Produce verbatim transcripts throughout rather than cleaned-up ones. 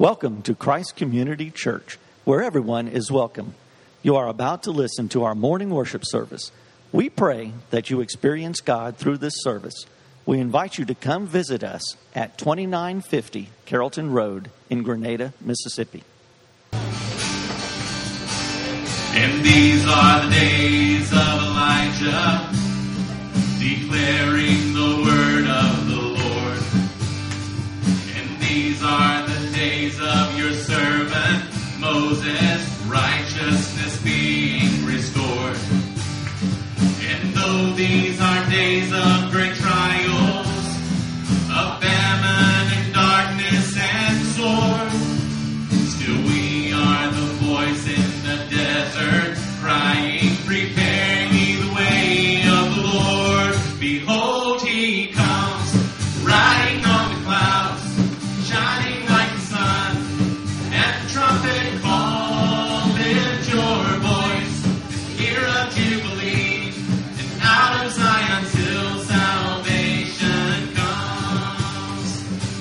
Welcome to Christ Community Church, where everyone is welcome. You are about to listen to our morning worship service. We pray that you experience God through this service. We invite you to come visit us at twenty-nine fifty Carrollton Road in Grenada, Mississippi. And these are the days of Elijah, declaring the word of the Lord. And these are the days of your servant Moses, righteousness being restored. And though these are days of great trials, of famine and darkness and sword, still we are the voice in the desert, crying, prepare ye the way of the Lord. Behold, he comes, riding on the clouds, shining like the sun. At the trumpet call, lift your voice, year of Jubilee, and out of Zion's hill salvation comes.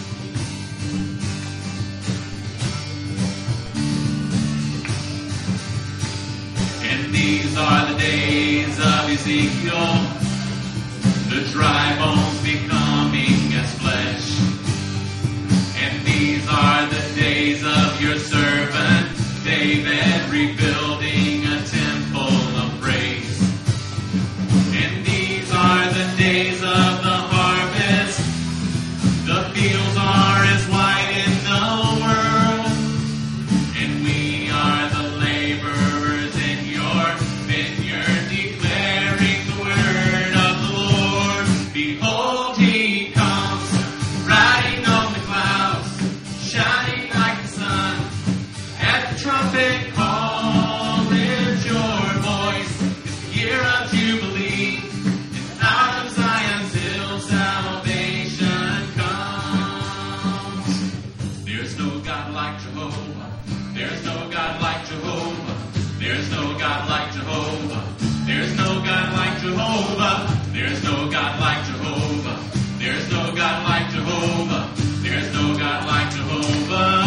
And these are the days of Ezekiel, the dry bones becoming as flesh. And these are the days of your servant David, rebuilding a temple of praise. And these are the days of the harvest. The fields are as white in the world, and we are the laborers in your vineyard, declaring the word of the Lord. Behold, he comes, riding on the clouds, shining like the sun. At the trumpet call, lift your voice. It's the year of Jubilee, and out of Zion's hill salvation comes. There's no God like Jehovah. There's no God like Jehovah. There's no God like Jehovah. There's no God like Jehovah. There's no God like Jehovah. There's no God like Jehovah. There's no God like Jehovah.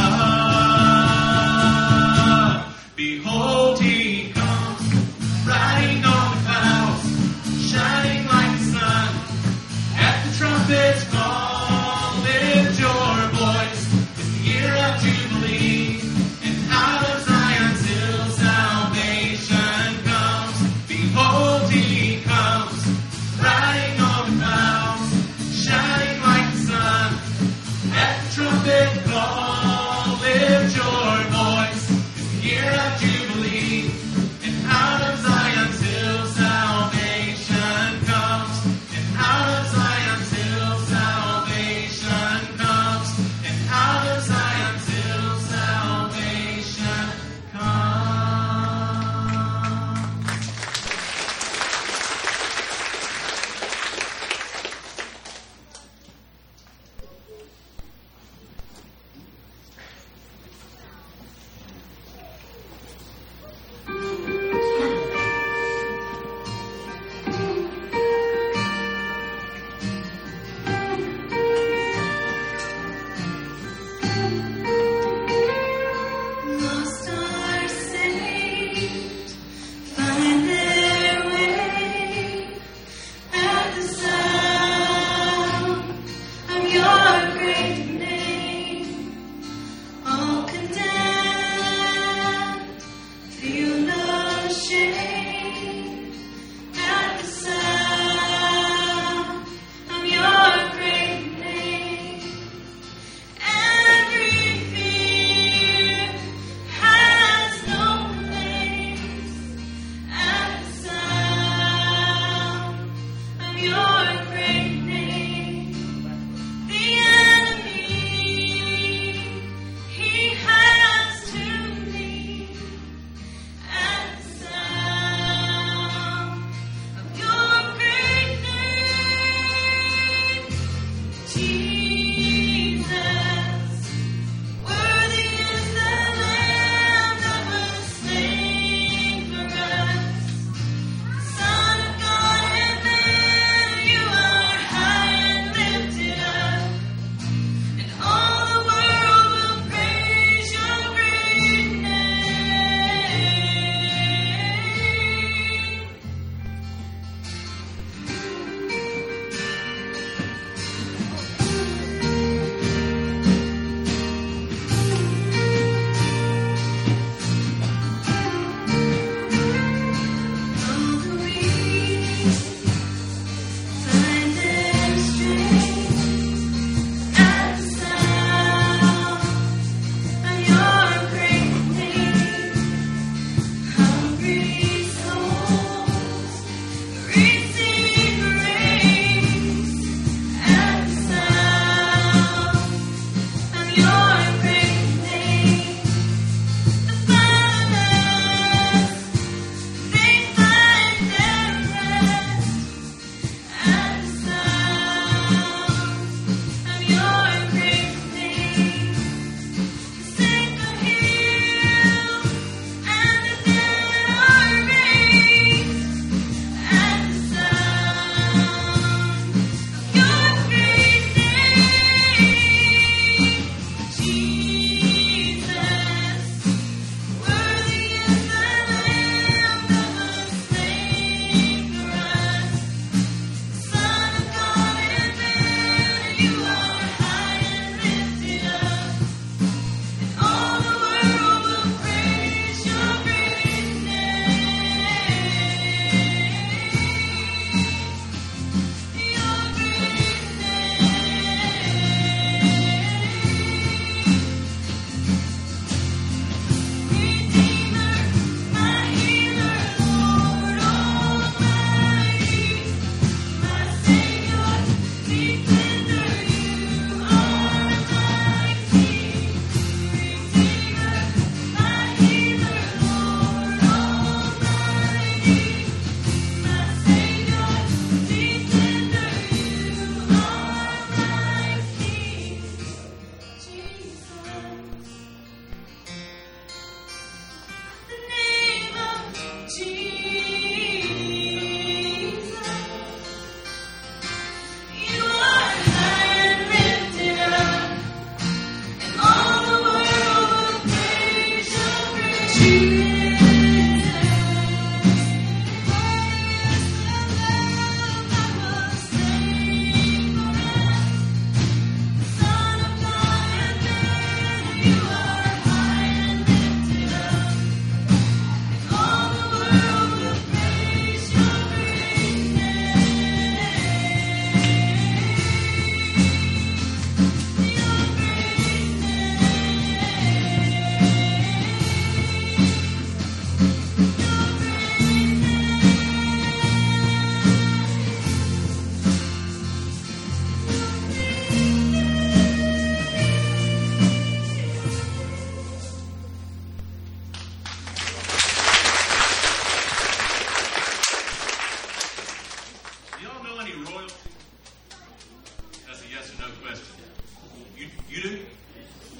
Behold, he comes, riding on the clouds, shining like the sun. At the trumpet's call, lift your voice. It's the year of Jubilee, and out of Zion's hill salvation comes. Behold, he comes, riding on the clouds, shining like the sun. At the trumpet call, lift your voice. It's the year of Jubilee, and out of Zion's hill salvation comes. And out of Zion's hill salvation comes. And out of Zion's hill salvation comes. Lost are saved, find their way at the sound of your great name. All condemned, feel no shame at the sound of your great name. Every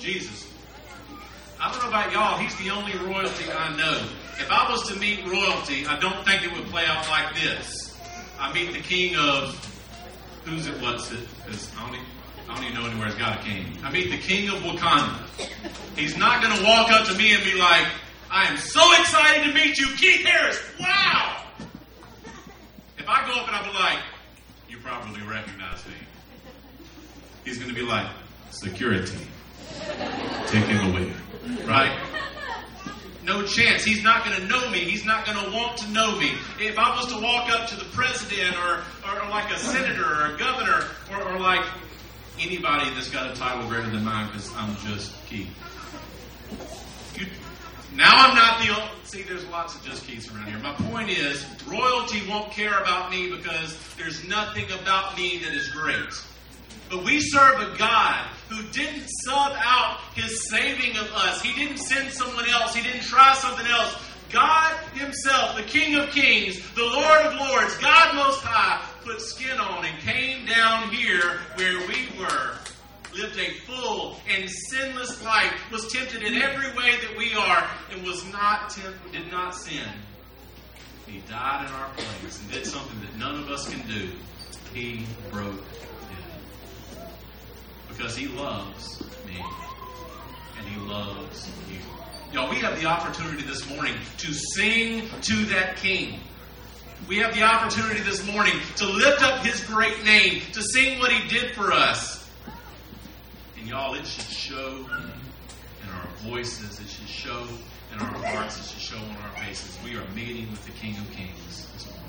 Jesus. I don't know about y'all, he's the only royalty I know. If I was to meet royalty, I don't think it would play out like this. I meet the king of, who's it, what's it? Because I don't, even, I don't even know anywhere he's got a king. I meet the king of Wakanda. He's not going to walk up to me and be like, I am so excited to meet you, Keith Harris. Wow! If I go up and I'll be like, you probably recognize me. He's going to be like, security. Take him away. Right? No chance. He's not going to know me. He's not going to want to know me. If I was to walk up to the president or, or, or like a senator or a governor or, or like anybody that's got a title greater than mine because I'm just Keith. You, now I'm not the only... See, there's lots of just Keiths around here. My point is, royalty won't care about me because there's nothing about me that is great. But we serve a God who didn't sub out his saving of us. He didn't send someone else. He didn't try something else. God himself, the King of Kings, the Lord of Lords, God Most High, put skin on and came down here where we were. Lived a full and sinless life, was tempted in every way that we are, and was not tempted, did not sin. He died in our place and did something that none of us can do. He broke death. Because he loves me, and he loves you. Y'all, we have the opportunity this morning to sing to that King. We have the opportunity this morning to lift up his great name, to sing what he did for us. And y'all, it should show in our voices, it should show in our hearts, it should show on our faces. We are meeting with the King of Kings this morning.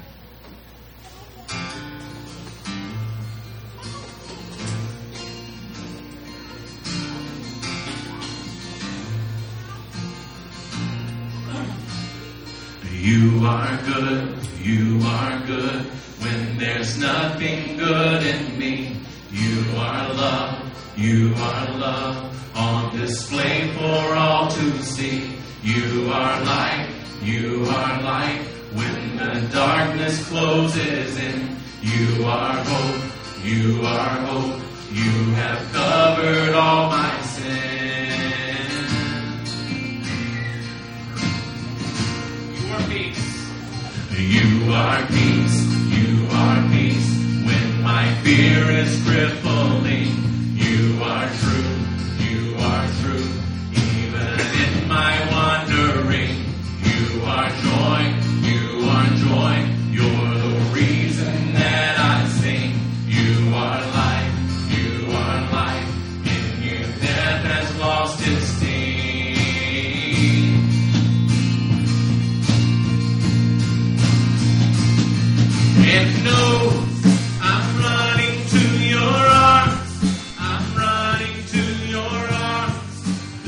You are good, you are good, when there's nothing good in me. You are love. You are love on display for all to see. You are light, you are light when the darkness closes in. You are hope, you are hope. You have covered all my sin. You are peace. You are peace, you are peace when my fear is crippling. You are true, you are true, even in my wandering. You are joy, you are joy, you're the reason that I sing. You are life, you are life, in you death has lost its sting. And no, I'm running to your arms.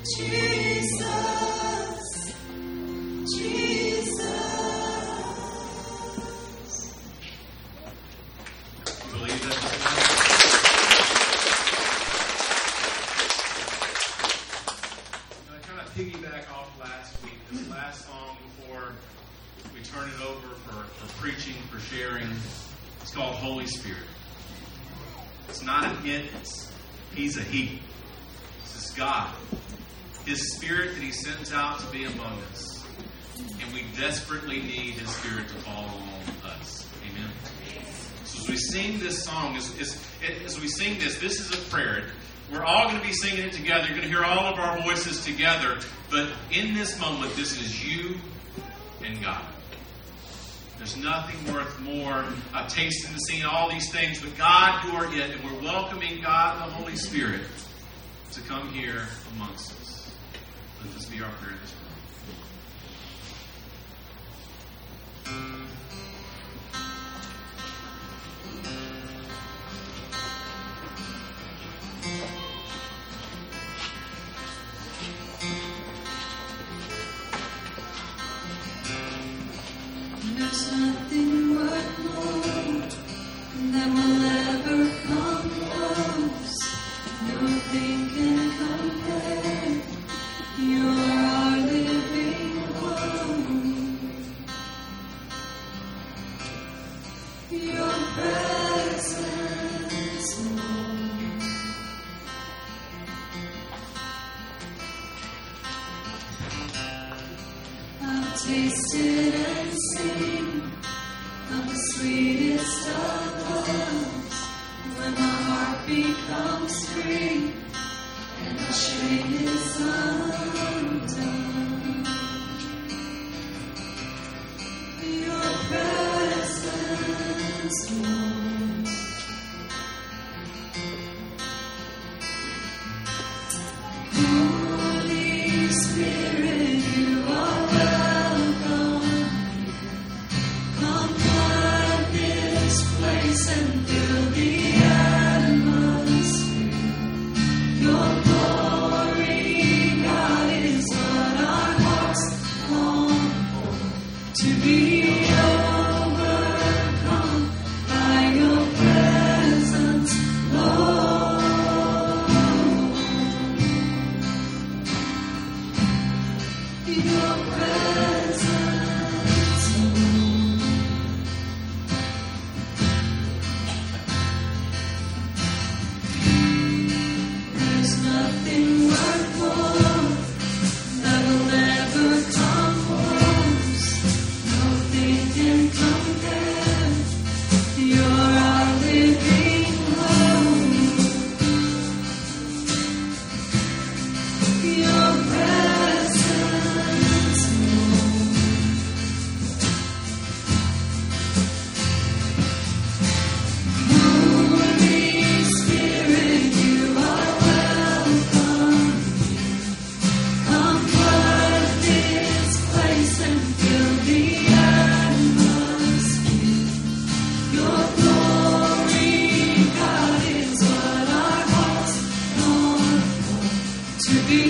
Jesus, Jesus. Believe that. I kind of piggyback off last week. This last song before we turn it over for, for preaching, for sharing. It's called Holy Spirit. It's not an it, it's, He's a He. This is God. His Spirit that He sends out to be among us. And we desperately need His Spirit to fall on us. Amen. So as we sing this song, as, as, as we sing this, this is a prayer. We're all going to be singing it together. You're going to hear all of our voices together. But in this moment, this is you and God. There's nothing worth more uh, tasting and seeing all these things. But God, you are it. And we're welcoming God and the Holy Spirit to come here amongst us. Let this be our prayer this morning. There's nothing worth more that will ever come close. Nothing can compare. You're our living hope. Your presence, Lord. I've tasted and seen of the sweetest of loves, when my heart becomes free and the chain is undone. Your presence, Lord. Holy Spirit, you are welcome. Come flood this place and fill the atmosphere. Your glory, God, is what our hearts long for. To be overcome by your presence, Lord. Your presence, Lord. There's nothing worth more that will ever come close. Nothing can compare. You're our living hope. Your presence, Lord. Holy Spirit, you are welcome. Come flood this place and fill the atmosphere. Your glory, God, is what our hearts long for. To be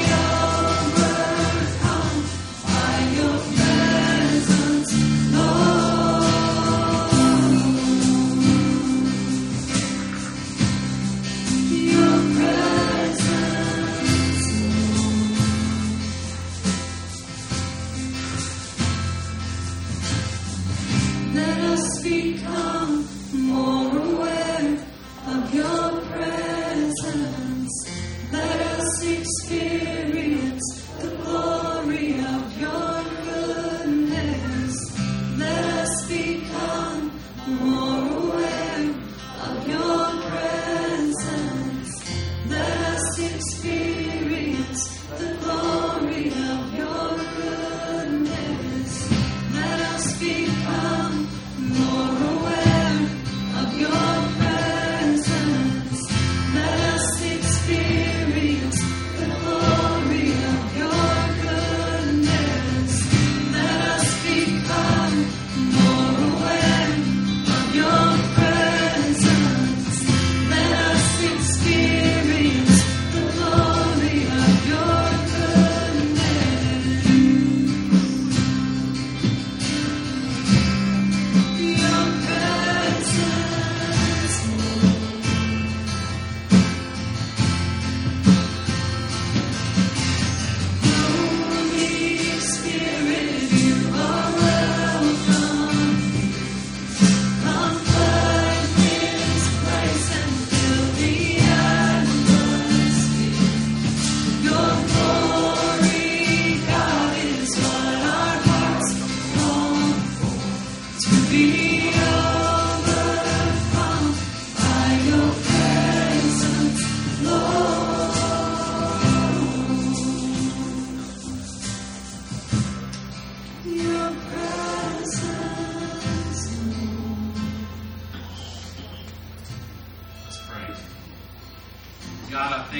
overcome by your presence, Lord. Your presence, Lord. Let us become more aware of your presence. Let us experience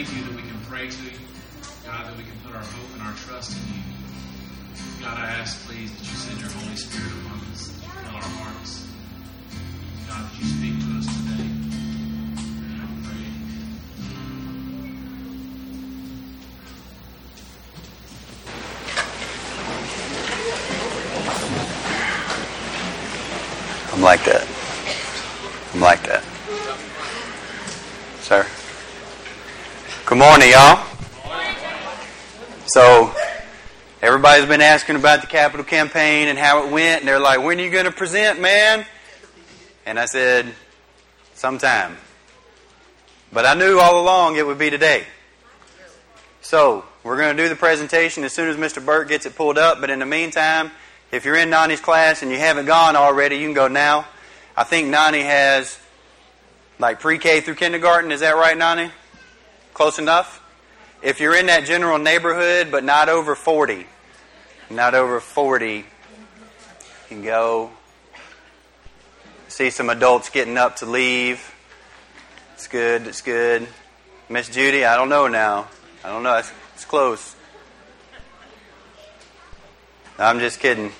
thank you that we can pray to you. God, that we can put our hope and our trust in you. God, I ask, please, that you send your Holy Spirit among us, fill our hearts. God, that you speak to us today. And I pray. I'm like that. I'm like that. Sir? Good morning, y'all. So, everybody's been asking about the capital campaign and how it went, and they're like, when are you going to present, man? And I said, sometime. But I knew all along it would be today. So, we're going to do the presentation as soon as Mister Burt gets it pulled up, but in the meantime, if you're in Nani's class and you haven't gone already, you can go now. I think Nani has like pre-K through kindergarten. Is that right, Nani? Close enough? If you're in that general neighborhood, but not over forty, not over forty, you can go. See some adults getting up to leave. It's good, it's good. Miss Judy, I don't know now. I don't know, it's, it's close. I'm just kidding.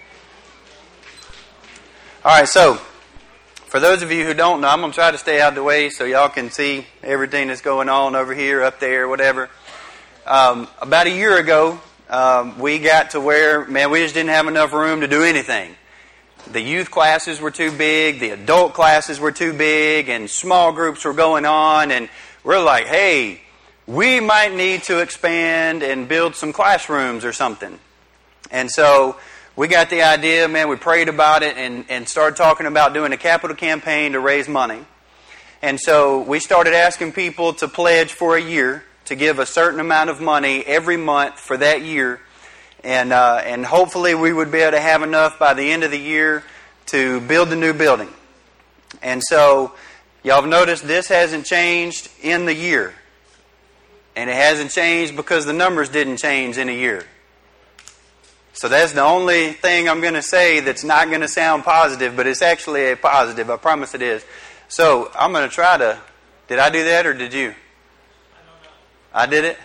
All right, so for those of you who don't know, I'm going to try to stay out of the way so y'all can see everything that's going on over here, up there, whatever. Um, about a year ago, um, we got to where, man, we just didn't have enough room to do anything. The youth classes were too big, the adult classes were too big, and small groups were going on, and we're like, hey, we might need to expand and build some classrooms or something. And so we got the idea, man, we prayed about it and, and started talking about doing a capital campaign to raise money. And so we started asking people to pledge for a year to give a certain amount of money every month for that year. And uh, and hopefully we would be able to have enough by the end of the year to build the new building. And so y'all have noticed this hasn't changed in the year. And it hasn't changed because the numbers didn't change in a year. So that's the only thing I'm going to say that's not going to sound positive, but it's actually a positive. I promise it is. So I'm going to try to... Did I do that or did you? I did it?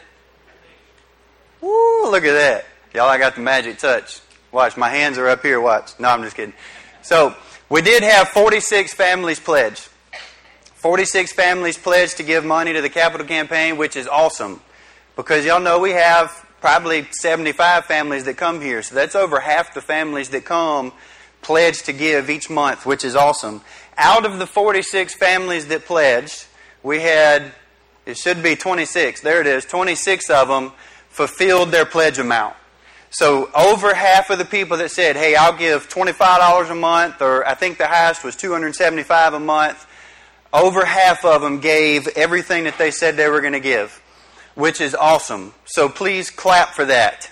Woo, look at that. Y'all, I got the magic touch. Watch, my hands are up here, watch. No, I'm just kidding. So, we did have forty-six families pledge. forty-six families pledged to give money to the capital campaign, which is awesome. Because y'all know we have probably seventy-five families that come here. So that's over half the families that come pledge to give each month, which is awesome. Out of the forty-six families that pledged, we had, it should be twenty-six, there it is, twenty-six of them fulfilled their pledge amount. So over half of the people that said, hey, I'll give twenty-five dollars a month, or I think the highest was two hundred seventy-five dollars a month, over half of them gave everything that they said they were going to give, which is awesome. So please clap for that.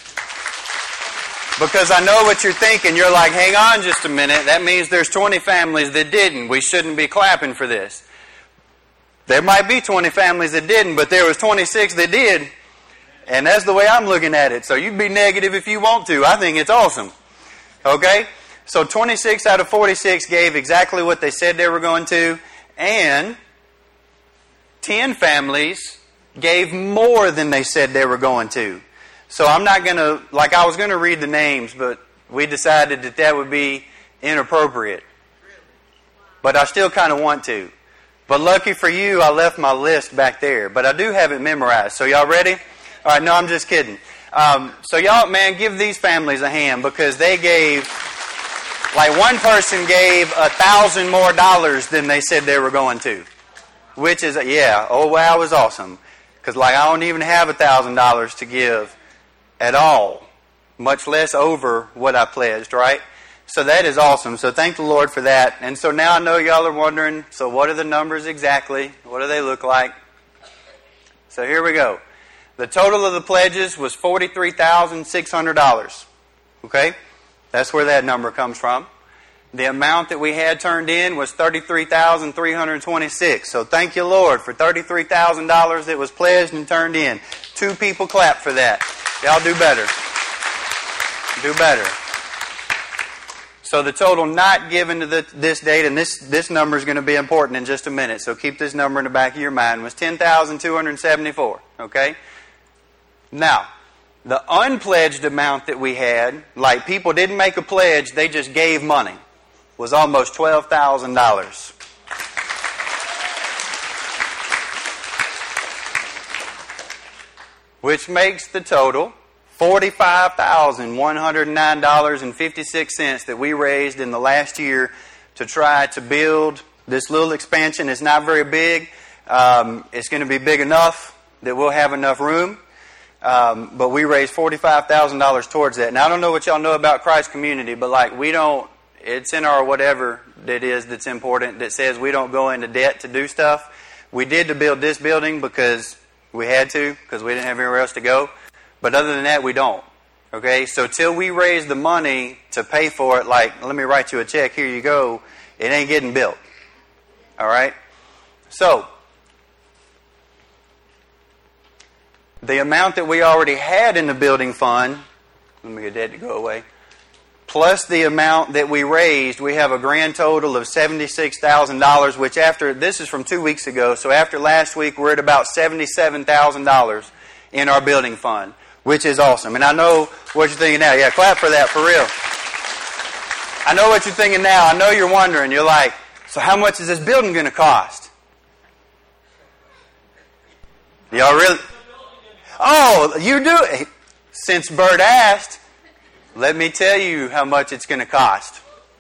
Because I know what you're thinking. You're like, hang on just a minute. That means there's twenty families that didn't. We shouldn't be clapping for this. There might be twenty families that didn't, but there was twenty-six that did. And that's the way I'm looking at it. So you can be negative if you want to. I think it's awesome. Okay? So twenty-six out of forty-six gave exactly what they said they were going to. And ten families gave more than they said they were going to. So I'm not going to, like I was going to read the names, but we decided that that would be inappropriate. But I still kind of want to. But lucky for you, I left my list back there. But I do have it memorized. So y'all ready? All right, no, I'm just kidding. Um, so y'all, man, give these families a hand because they gave, like one person gave a thousand more dollars than they said they were going to. Which is, yeah, oh wow, it was awesome. Because like I don't even have a thousand dollars to give at all. Much less over what I pledged, right? So that is awesome. So thank the Lord for that. And so now I know y'all are wondering, so what are the numbers exactly? What do they look like? So here we go. The total of the pledges was forty-three thousand six hundred dollars. Okay? That's where that number comes from. The amount that we had turned in was thirty-three thousand three hundred twenty-six dollars. So thank you, Lord, for thirty-three thousand dollars that was pledged and turned in. Two people clap for that. Y'all do better. Do better. So the total not given to the, this date, and this, this number is going to be important in just a minute, so keep this number in the back of your mind, was ten thousand two hundred seventy-four. Okay? Now, the unpledged amount that we had, like people didn't make a pledge, they just gave money, was almost twelve thousand dollars. Which makes the total forty-five thousand one hundred nine dollars and fifty-six cents that we raised in the last year to try to build this little expansion. It's not very big. Um, it's going to be big enough that we'll have enough room. Um, but we raised forty-five thousand dollars towards that. Now, I don't know what y'all know about Christ Community, but like we don't, it's in our whatever that is that's important that says we don't go into debt to do stuff. We did to build this building because we had to, because we didn't have anywhere else to go. But other than that, we don't. Okay? So till we raise the money to pay for it, like, let me write you a check, here you go, it ain't getting built. All right? So, the amount that we already had in the building fund, let me get that to go away, plus the amount that we raised, we have a grand total of seventy-six thousand dollars, which after, this is from two weeks ago, so after last week, we're at about seventy-seven thousand dollars in our building fund, which is awesome. And I know what you're thinking now. Yeah, clap for that, for real. I know what you're thinking now. I know you're wondering. You're like, so how much is this building going to cost? Y'all really? Oh, you do it. Since Bert asked, let me tell you how much it's going to cost.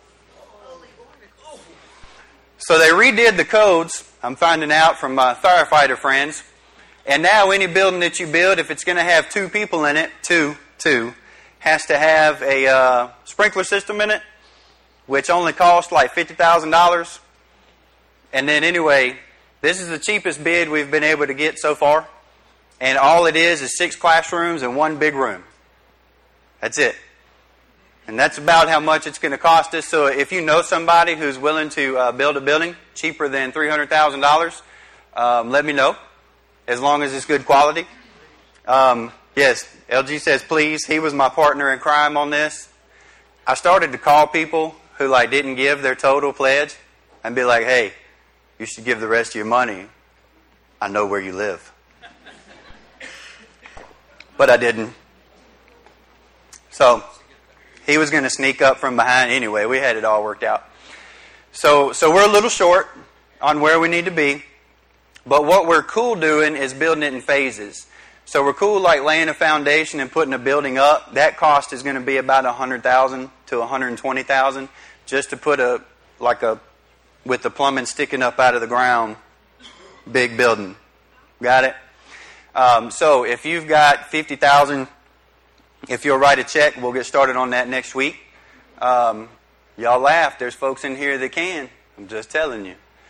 So they redid the codes, I'm finding out from my firefighter friends. And now any building that you build, if it's going to have two people in it, two, two, has to have a uh, sprinkler system in it, which only costs like fifty thousand dollars. And then anyway, this is the cheapest bid we've been able to get so far. And all it is is six classrooms and one big room. That's it. And that's about how much it's going to cost us. So if you know somebody who's willing to uh, build a building cheaper than three hundred thousand dollars, um, let me know, as long as it's good quality. Um, yes, L G says please. He was my partner in crime on this. I started to call people who like didn't give their total pledge and be like, hey, you should give the rest of your money. I know where you live. But I didn't. So he was going to sneak up from behind anyway. We had it all worked out. So, so we're a little short on where we need to be. But what we're cool doing is building it in phases. So we're cool like laying a foundation and putting a building up. That cost is going to be about one hundred thousand dollars to one hundred twenty thousand dollars just to put a, like a, with the plumbing sticking up out of the ground, big building. Got it? Um, so if you've got fifty thousand dollars, if you'll write a check, we'll get started on that next week. Um, y'all laugh. There's folks in here that can. I'm just telling you.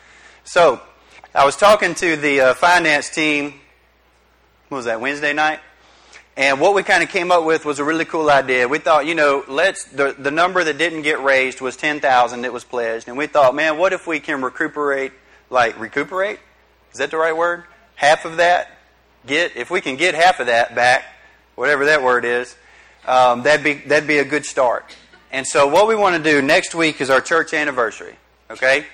So I was talking to the uh, finance team, what was that, Wednesday night? And what we kind of came up with was a really cool idea. We thought, you know, let's the, the number that didn't get raised was ten thousand dollars that was pledged. And we thought, man, what if we can recuperate, like recuperate? Is that the right word? Half of that? Get If we can get half of that back, whatever that word is, um, that'd be that'd be a good start. And so what we want to do next week is our church anniversary. Okay?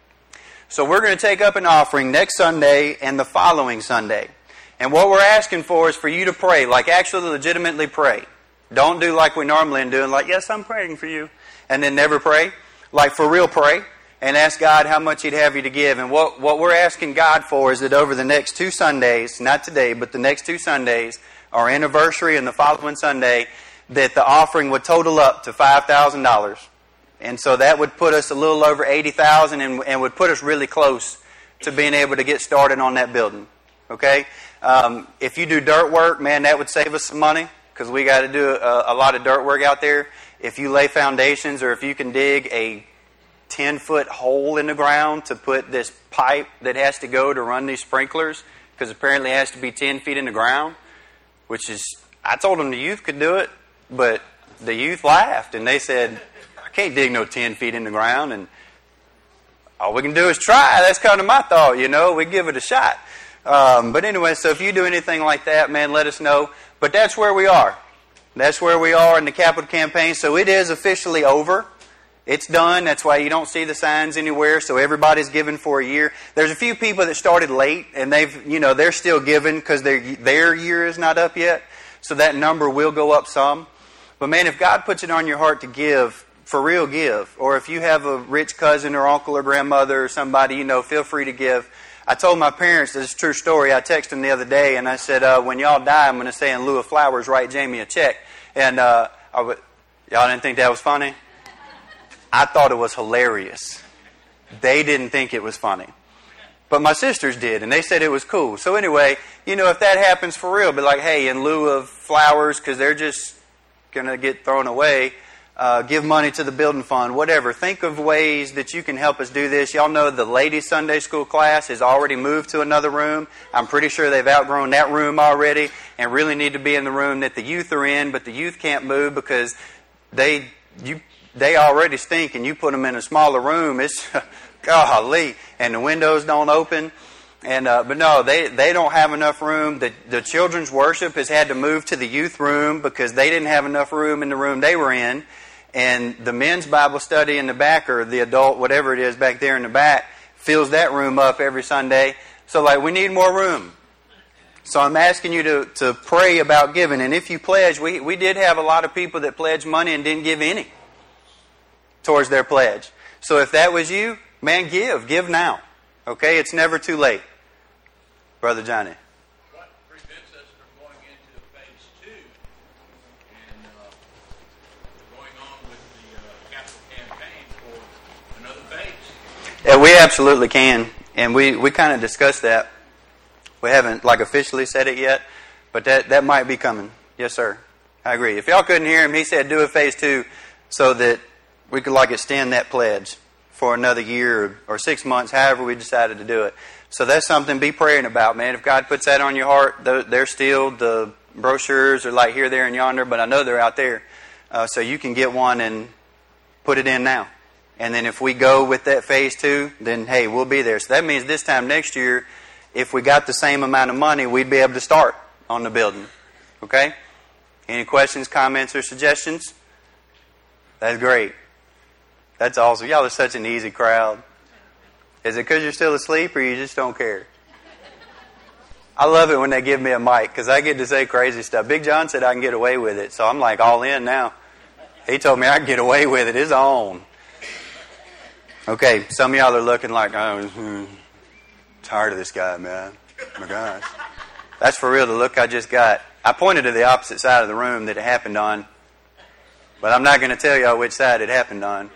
So we're going to take up an offering next Sunday and the following Sunday. And what we're asking for is for you to pray, like actually legitimately pray. Don't do like we normally do, like, yes, I'm praying for you, and then never pray. Like for real pray and ask God how much He'd have you to give. And what, what we're asking God for is that over the next two Sundays, not today, but the next two Sundays, our anniversary and the following Sunday, that the offering would total up to five thousand dollars. And so that would put us a little over eighty thousand dollars and, and would put us really close to being able to get started on that building. Okay? Um, if you do dirt work, man, that would save us some money because we got to do a, a lot of dirt work out there. If you lay foundations or if you can dig a ten-foot hole in the ground to put this pipe that has to go to run these sprinklers, because apparently it has to be ten feet in the ground, which is, I told them the youth could do it, but the youth laughed and they said, I can't dig no ten feet in the ground, and all we can do is try. That's kind of my thought, you know. We give it a shot. Um, but anyway, so if you do anything like that, man, let us know. But that's where we are. That's where we are in the capital campaign. So it is officially over. It's done. That's why you don't see the signs anywhere. So everybody's giving for a year. There's a few people that started late, and they've, you know, they're still giving because their their year is not up yet. So that number will go up some. But man, if God puts it on your heart to give, for real, give. Or if you have a rich cousin or uncle or grandmother or somebody you know, feel free to give. I told my parents, this is a true story. I texted them the other day, and I said, uh, when y'all die, I'm going to say in lieu of flowers, write Jamie a check. And uh, I would, y'all didn't think that was funny? I thought it was hilarious. They didn't think it was funny. But my sisters did, and they said it was cool. So anyway, you know, if that happens for real, be like, hey, in lieu of flowers, because they're just going to get thrown away, uh, give money to the building fund, whatever. Think of ways that you can help us do this. Y'all know the ladies' Sunday school class has already moved to another room. I'm pretty sure they've outgrown that room already and really need to be in the room that the youth are in, but the youth can't move because they you they already stink, and you put them in a smaller room, it's golly, and the windows don't open. And uh, but no, they, they don't have enough room. The, the children's worship has had to move to the youth room because they didn't have enough room in the room they were in. And the men's Bible study in the back, or the adult, whatever it is back there in the back, fills that room up every Sunday. So like, we need more room. So I'm asking you to, to pray about giving. And if you pledge, we, we did have a lot of people that pledged money and didn't give any towards their pledge. So if that was you, man, give. Give now. Okay? It's never too late. Brother Johnny. What prevents us from going into phase two and uh, going on with the uh, capital campaign for another phase? Yeah, we absolutely can. And we, we kind of discussed that. We haven't like officially said it yet, but that, that might be coming. Yes, sir. I agree. If y'all couldn't hear him, he said do a phase two so that we could like extend that pledge for another year or, or six months, however we decided to do it. So that's something to be praying about, man. If God puts that on your heart, they're still, the brochures are like here, there, and yonder, but I know they're out there. Uh, so you can get one and put it in now. And then if we go with that phase two, then hey, we'll be there. So that means this time next year, if we got the same amount of money, we'd be able to start on the building. Okay? Any questions, comments, or suggestions? That's great. That's awesome. Y'all are such an easy crowd. Is it because you're still asleep or you just don't care? I love it when they give me a mic because I get to say crazy stuff. Big John said I can get away with it, so I'm like all in now. He told me I can get away with it. It's on. Okay, some of y'all are looking like, oh, hmm, tired of this guy, man. Oh my gosh. That's for real, the look I just got. I pointed to the opposite side of the room that it happened on, but I'm not going to tell y'all which side it happened on.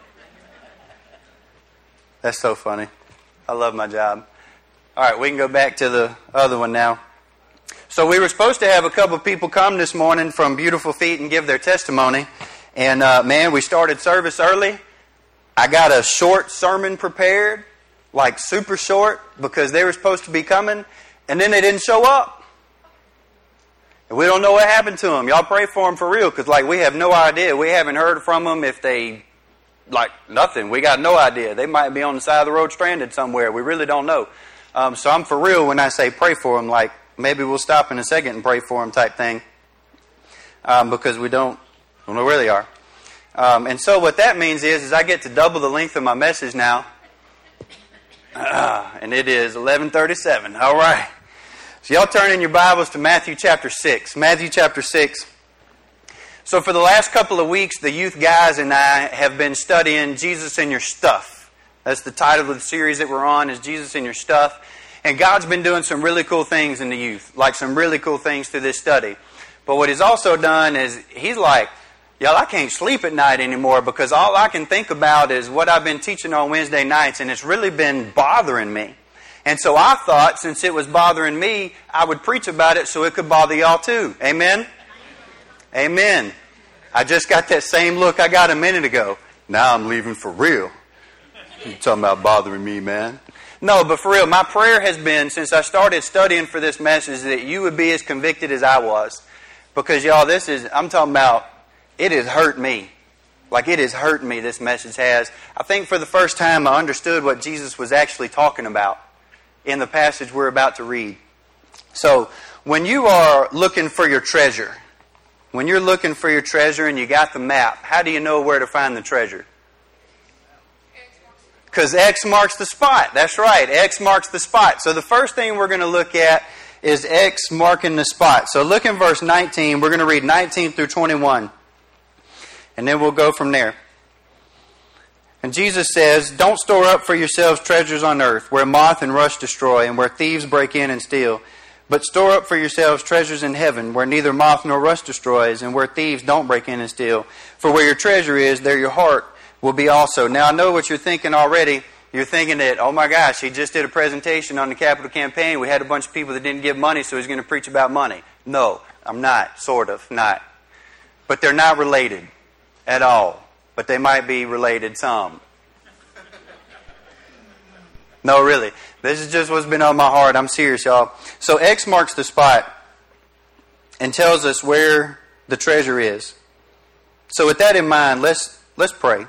That's so funny. I love my job. All right, we can go back to the other one now. So we were supposed to have a couple of people come this morning from Beautiful Feet and give their testimony. And uh, man, we started service early. I got a short sermon prepared, like super short, because they were supposed to be coming. And then they didn't show up. And we don't know what happened to them. Y'all pray for them for real, because like we have no idea. We haven't heard from them if they... Like nothing. We got no idea. They might be on the side of the road stranded somewhere. We really don't know. Um, so I'm for real when I say pray for them. Like maybe we'll stop in a second and pray for them type thing. Um, because we don't, don't know where they are. Um, and so what that means is, is I get to double the length of my message now. Uh, and it is eleven thirty-seven. All right. So y'all turn in your Bibles to Matthew chapter six. Matthew chapter six. So for the last couple of weeks, the youth guys and I have been studying Jesus in Your Stuff. That's the title of the series that we're on, is Jesus in Your Stuff. And God's been doing some really cool things in the youth, like some really cool things through this study. But what He's also done is, He's like, y'all, I can't sleep at night anymore because all I can think about is what I've been teaching on Wednesday nights, and it's really been bothering me. And so I thought, since it was bothering me, I would preach about it so it could bother y'all too. Amen? Amen. I just got that same look I got a minute ago. Now I'm leaving for real. You're talking about bothering me, man. No, but for real, my prayer has been, since I started studying for this message, that you would be as convicted as I was. Because, y'all, this is, I'm talking about, it has hurt me. Like, it has hurt me, this message has. I think for the first time I understood what Jesus was actually talking about in the passage we're about to read. So, when you are looking for your treasure, When you're looking for your treasure and you got the map, how do you know where to find the treasure? Because X marks the spot. That's right. X marks the spot. So the first thing we're going to look at is X marking the spot. So look in verse nineteen. We're going to read nineteen through twenty-one. And then we'll go from there. And Jesus says, "Don't store up for yourselves treasures on earth, where moth and rust destroy, and where thieves break in and steal. But store up for yourselves treasures in heaven, where neither moth nor rust destroys, and where thieves don't break in and steal. For where your treasure is, there your heart will be also." Now I know what you're thinking already. You're thinking that, oh my gosh, he just did a presentation on the capital campaign. We had a bunch of people that didn't give money, so he's going to preach about money. No, I'm not. Sort of, not. But they're not related at all. But they might be related some. No, really. This is just what's been on my heart. I'm serious, y'all. So X marks the spot and tells us where the treasure is. So with that in mind, let's let's pray.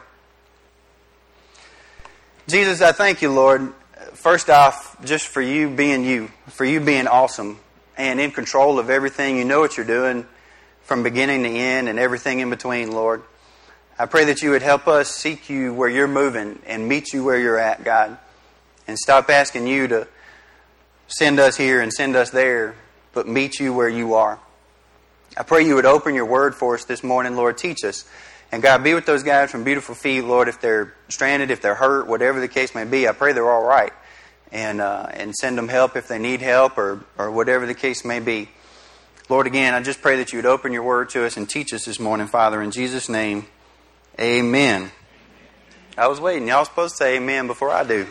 Jesus, I thank you, Lord, first off, just for you being you, for you being awesome and in control of everything. You know what you're doing from beginning to end and everything in between, Lord. I pray that you would help us seek you where you're moving and meet you where you're at, God. And stop asking you to send us here and send us there, but meet you where you are. I pray you would open your word for us this morning, Lord. Teach us. And God, be with those guys from Beautiful Feet, Lord, if they're stranded, if they're hurt, whatever the case may be. I pray they're all right. And uh, and send them help if they need help or, or whatever the case may be. Lord, again, I just pray that you would open your word to us and teach us this morning, Father. In Jesus' name, amen. I was waiting. Y'all supposed to say amen before I do.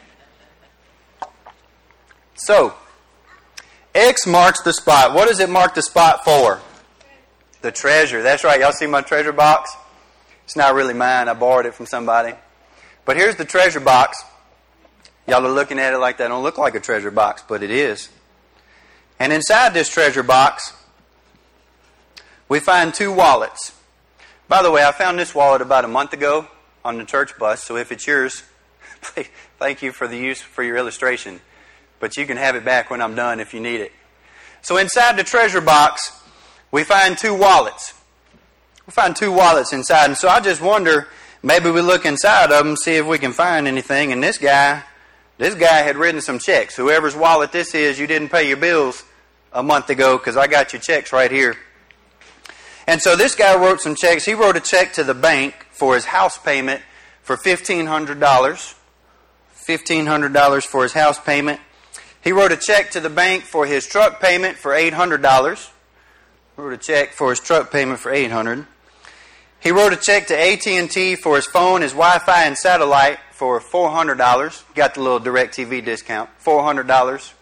So, X marks the spot. What does it mark the spot for? The treasure. That's right. Y'all see my treasure box? It's not really mine. I borrowed it from somebody. But here's the treasure box. Y'all are looking at it like that. Don't look like a treasure box, but it is. And inside this treasure box, we find two wallets. By the way, I found this wallet about a month ago on the church bus, so if it's yours, thank you for the use for your illustration. But you can have it back when I'm done if you need it. So inside the treasure box, we find two wallets. We find two wallets inside. And so I just wonder, maybe we look inside of them, see if we can find anything. And this guy, this guy had written some checks. Whoever's wallet this is, you didn't pay your bills a month ago because I got your checks right here. And so this guy wrote some checks. He wrote a check to the bank for his house payment for fifteen hundred dollars. fifteen hundred dollars for his house payment. He wrote a check to the bank for his truck payment for eight hundred dollars. He wrote a check for his truck payment for eight hundred dollars. He wrote a check to A T and T for his phone, his Wi-Fi, and satellite for four hundred dollars. Got the little DirecTV discount, four hundred dollars.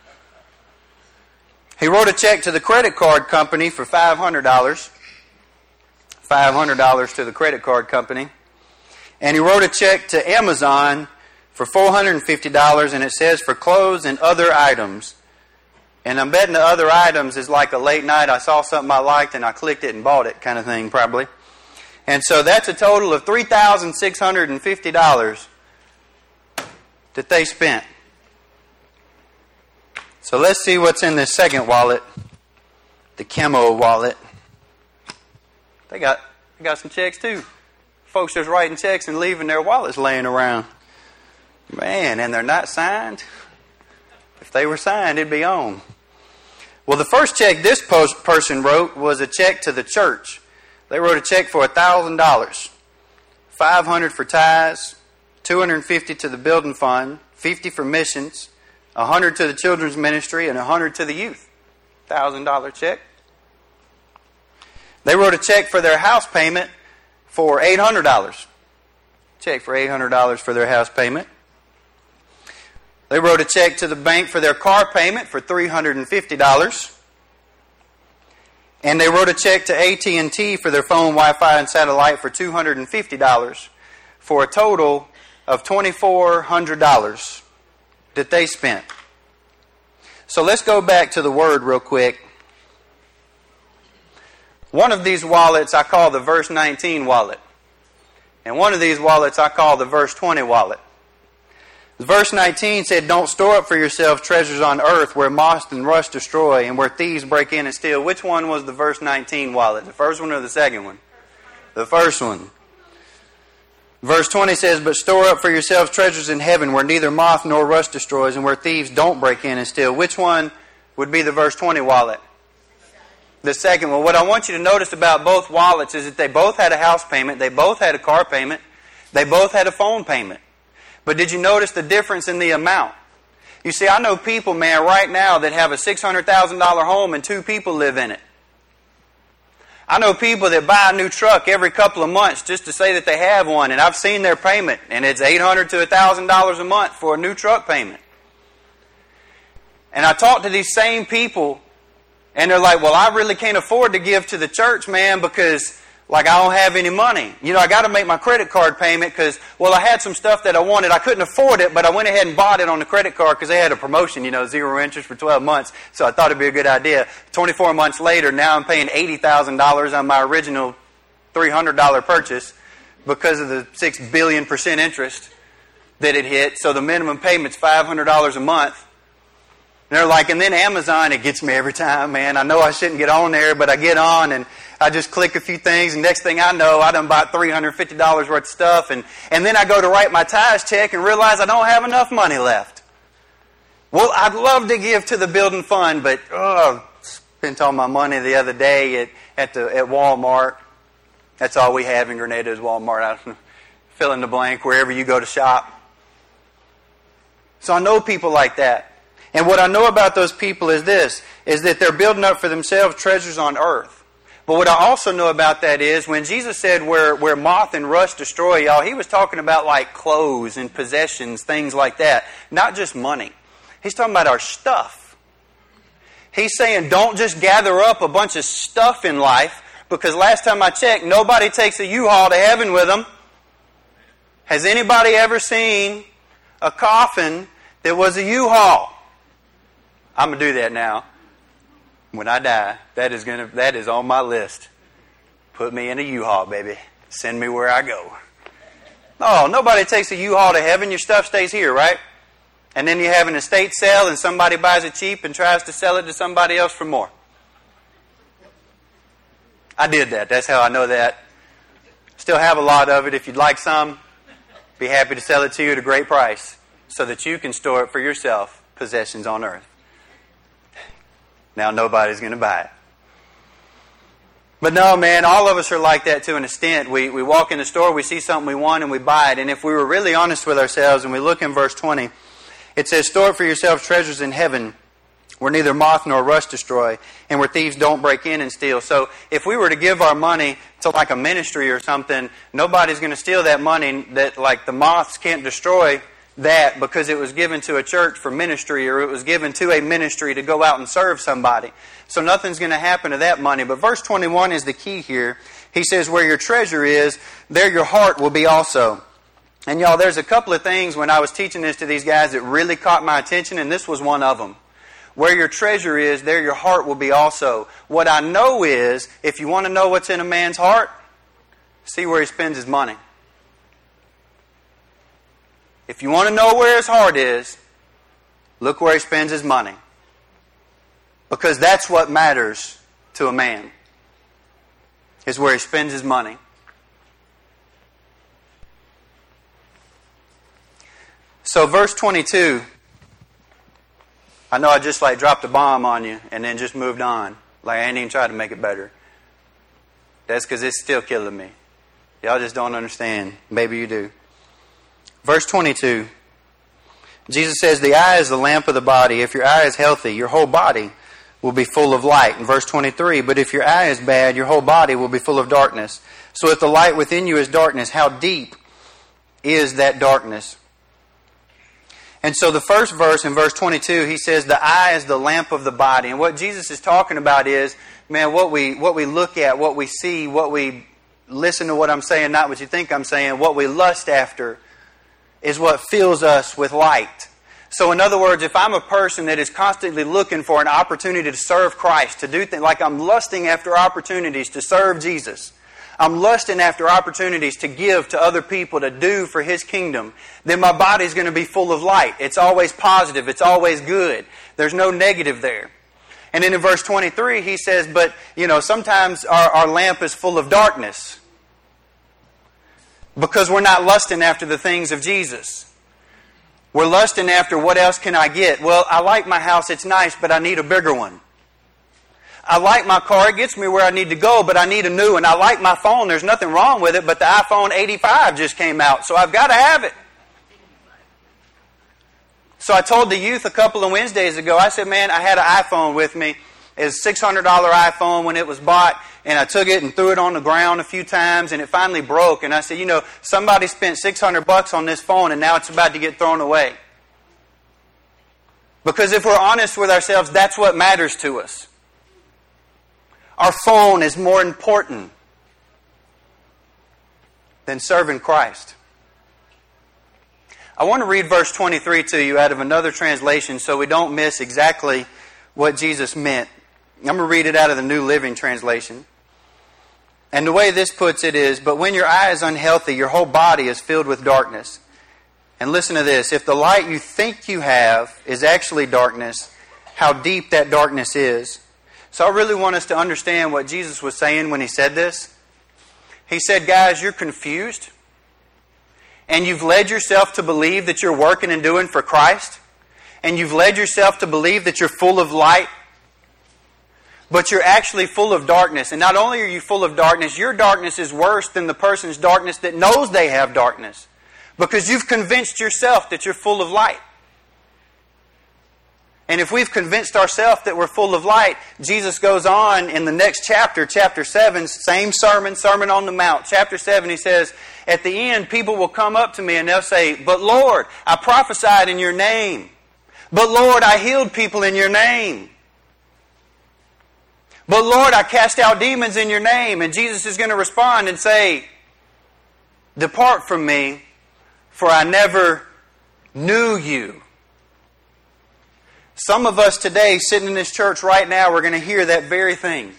He wrote a check to the credit card company for five hundred dollars. five hundred dollars to the credit card company. And he wrote a check to Amazon for four hundred fifty dollars, and it says for clothes and other items. And I'm betting the other items is like a late night, I saw something I liked and I clicked it and bought it kind of thing probably. And so that's a total of three thousand six hundred fifty dollars that they spent. So let's see what's in this second wallet, the Camo wallet. They got they got some checks too. Folks just writing checks and leaving their wallets laying around. Man, and they're not signed. If they were signed, it'd be on. Well, the first check this post person wrote was a check to the church. They wrote a check for one thousand dollars. five hundred dollars for tithes, two hundred fifty dollars to the building fund, fifty dollars for missions, one hundred dollars to the children's ministry, and one hundred dollars to the youth. one thousand dollars check. They wrote a check for their house payment for eight hundred dollars. Check for eight hundred dollars for their house payment. They wrote a check to the bank for their car payment for three hundred fifty dollars. And they wrote a check to A T and T for their phone, Wi-Fi, and satellite for two hundred fifty dollars for a total of two thousand four hundred dollars that they spent. So let's go back to the word real quick. One of these wallets I call the verse nineteen wallet. And one of these wallets I call the verse twenty wallet. Verse nineteen said, "Don't store up for yourselves treasures on earth where moth and rust destroy and where thieves break in and steal." Which one was the verse nineteen wallet? The first one or the second one? The first one. Verse twenty says, but store up for yourselves treasures in heaven where neither moth nor rust destroys and where thieves don't break in and steal. Which one would be the verse twenty wallet? The second one. What I want you to notice about both wallets is that they both had a house payment, they both had a car payment, they both had a phone payment. But did you notice the difference in the amount? You see, I know people, man, right now that have a six hundred thousand dollars home and two people live in it. I know people that buy a new truck every couple of months just to say that they have one, and I've seen their payment, and it's eight hundred dollars to one thousand dollars a month for a new truck payment. And I talk to these same people, and they're like, well, I really can't afford to give to the church, man, because, like, I don't have any money. You know, I got to make my credit card payment because, well, I had some stuff that I wanted. I couldn't afford it, but I went ahead and bought it on the credit card because they had a promotion, you know, zero interest for twelve months. So I thought it'd be a good idea. twenty-four months later, now I'm paying eighty thousand dollars on my original three hundred dollars purchase because of the six billion percent interest that it hit. So the minimum payment's five hundred dollars a month. And they're like, and then Amazon, it gets me every time, man. I know I shouldn't get on there, but I get on and I just click a few things, and next thing I know, I done bought three hundred fifty dollars worth of stuff, and, and then I go to write my tithes check and realize I don't have enough money left. Well, I'd love to give to the building fund, but oh, spent all my money the other day at, at, the, at Walmart. That's all we have in Grenada is Walmart. I fill in the blank wherever you go to shop. So I know people like that. And what I know about those people is this, is that they're building up for themselves treasures on earth. But what I also know about that is when Jesus said where, where moth and rust destroy, y'all, He was talking about like clothes and possessions, things like that. Not just money. He's talking about our stuff. He's saying don't just gather up a bunch of stuff in life, because last time I checked, nobody takes a U-Haul to heaven with them. Has anybody ever seen a coffin that was a U-Haul? I'm going to do that now. When I die, that is gonna that is on my list. Put me in a U-Haul, baby. Send me where I go. Oh, nobody takes a U-Haul to heaven. Your stuff stays here, right? And then you have an estate sale and somebody buys it cheap and tries to sell it to somebody else for more. I did that. That's how I know that. Still have a lot of it. If you'd like some, be happy to sell it to you at a great price so that you can store it for yourself, possessions on earth. Now nobody's going to buy it. But no, man, all of us are like that to an extent. We we walk in the store, we see something we want, and we buy it. And if we were really honest with ourselves, and we look in verse twenty, it says, store for yourselves treasures in heaven where neither moth nor rust destroy, and where thieves don't break in and steal. So if we were to give our money to like a ministry or something, nobody's going to steal that money. That like the moths can't destroy that because it was given to a church for ministry, or it was given to a ministry to go out and serve somebody. So nothing's going to happen to that money. But verse twenty-one is the key here. He says, where your treasure is, there your heart will be also. And y'all, there's a couple of things when I was teaching this to these guys that really caught my attention, and this was one of them. Where your treasure is, there your heart will be also. What I know is, if you want to know what's in a man's heart, see where he spends his money. If you want to know where his heart is, look where he spends his money. Because that's what matters to a man, is where he spends his money. So verse twenty-two, I know I just like dropped a bomb on you and then just moved on. Like I ain't even tried to make it better. That's because it's still killing me. Y'all just don't understand. Maybe you do. Verse twenty-two, Jesus says, the eye is the lamp of the body. If your eye is healthy, your whole body will be full of light. In verse twenty-three, but if your eye is bad, your whole body will be full of darkness. So if the light within you is darkness, how deep is that darkness? And so the first verse, in verse twenty-two, he says, the eye is the lamp of the body. And what Jesus is talking about is, man, what we what we look at, what we see, what we listen to what I'm saying, not what you think I'm saying, what we lust after, is what fills us with light. So in other words, if I'm a person that is constantly looking for an opportunity to serve Christ, to do things, like I'm lusting after opportunities to serve Jesus, I'm lusting after opportunities to give to other people, to do for His kingdom, then my body's going to be full of light. It's always positive. It's always good. There's no negative there. And then in verse twenty-three, he says, but, you know, sometimes our, our lamp is full of darkness. Because we're not lusting after the things of Jesus. We're lusting after, what else can I get? Well, I like my house, it's nice, but I need a bigger one. I like my car, it gets me where I need to go, but I need a new one. I like my phone, there's nothing wrong with it, but the iPhone eighty-five just came out, so I've got to have it. So I told the youth a couple of Wednesdays ago, I said, man, I had an iPhone with me. It was a six hundred dollars iPhone when it was bought, and I took it and threw it on the ground a few times, and it finally broke. And I said, you know, somebody spent six hundred bucks on this phone, and now it's about to get thrown away. Because if we're honest with ourselves, that's what matters to us. Our phone is more important than serving Christ. I want to read verse twenty-three to you out of another translation so we don't miss exactly what Jesus meant. I'm going to read it out of the New Living Translation. And the way this puts it is, but when your eye is unhealthy, your whole body is filled with darkness. And listen to this, if the light you think you have is actually darkness, how deep that darkness is. So I really want us to understand what Jesus was saying when He said this. He said, guys, you're confused. And you've led yourself to believe that you're working and doing for Christ. And you've led yourself to believe that you're full of light. But you're actually full of darkness. And not only are you full of darkness, your darkness is worse than the person's darkness that knows they have darkness. Because you've convinced yourself that you're full of light. And if we've convinced ourselves that we're full of light, Jesus goes on in the next chapter, chapter seven, same sermon, Sermon on the Mount. Chapter seven, He says, at the end, people will come up to me and they'll say, but Lord, I prophesied in your name. But Lord, I healed people in your name. But Lord, I cast out demons in your name. And Jesus is going to respond and say, depart from me, for I never knew you. Some of us today, sitting in this church right now, we're going to hear that very thing.